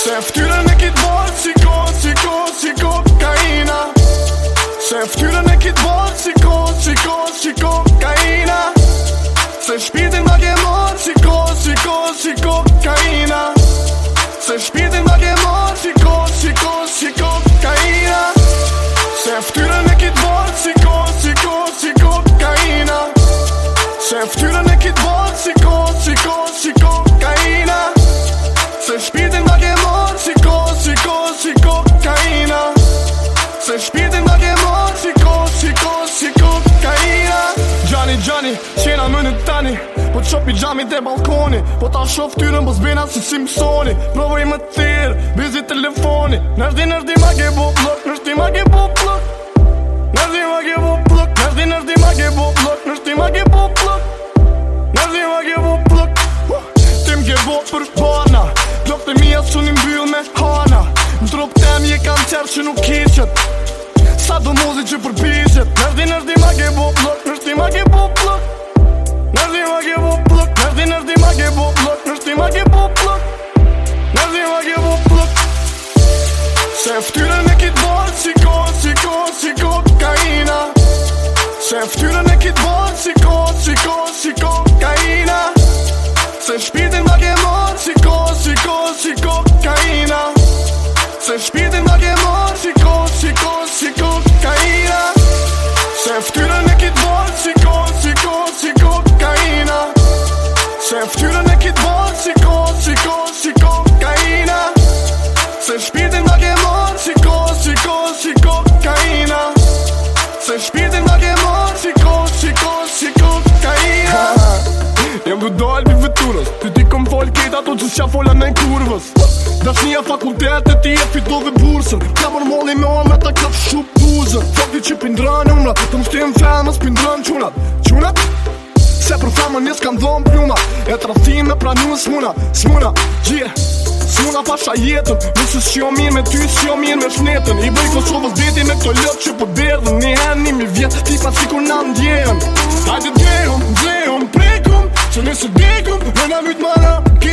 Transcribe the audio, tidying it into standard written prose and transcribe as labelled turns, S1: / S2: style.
S1: Se ftyrën e kit bot si kokaina. Se ftyrën e kit bot si kokaina. Se shpirtin ma ke mor si kokaina. Se shpirtin ma ke mor si kokaina. Se ftyrën e kit bot si kokaina. Se ftyrën e kit bot si kokaina. Se shpirtin ma ke mor si kokaina. Se shpirtin ma ke mor si kokaina. Gjani, qena më në tani po të shopi gjami të balkoni. Po ta shof tyrën po zbena si Simpsoni. Provoj më thirë, bizi telefoni. Nërdi ma ke bo blok, nërdi ma ke bo blok. Nërdi ma ke bo blok, nërdi ma ke bo blok. Nërdi ma ke bo blok, nërdi ma ke bo blok. Tim ke bo për bana, blok të mija su një mbyll me hana. Në trup tem je kancer që nuk kishet, sa do muzi që përpishet. Nërdi ma ke bo blok, nërdi ma ke bo blok. Nërdi ma ke bo blok, nërdi ma ke bo blok. Nërdi ma ke bo blok, nërdi ma ke bo blok. Se ftyrën e kit bot si kokaina. Se ftyrën e kit bot si kokaina. Se shpirtin ma ke mor si kokaina. Se shpirtin ma ke mor si kokaina. Se ftyrën e kit bot si kokaina. Se ftyrën e kit bot si kokaina. Se shpirtin ma ke mor si kokaina. Se shpirtin ma ke mor si kokaina. Jem du dal pi veturës, ti kom fol kejt ato që s'ja fola në kurvës. Dashnia fakultet e ti e fitove bursën. Ka mërmolli me oma ta ka shup buzën. Fakti që pindran umrat, të më shtem femës pindran qunat. Qunat? Se për femën nis kam dhom pluma. E të rafim me pranu s'muna. S'muna pasha jetën. Nëse s'jo mirë me ty, s'jo mirë me shnetën. I bëj Kosovës deti me këto lëtë që po derdhën. Një hen, një mi vjetë, tipa si kur na ndjerën. Hajde dhehëm, prekum, që nëse dekum, në na mytë mana.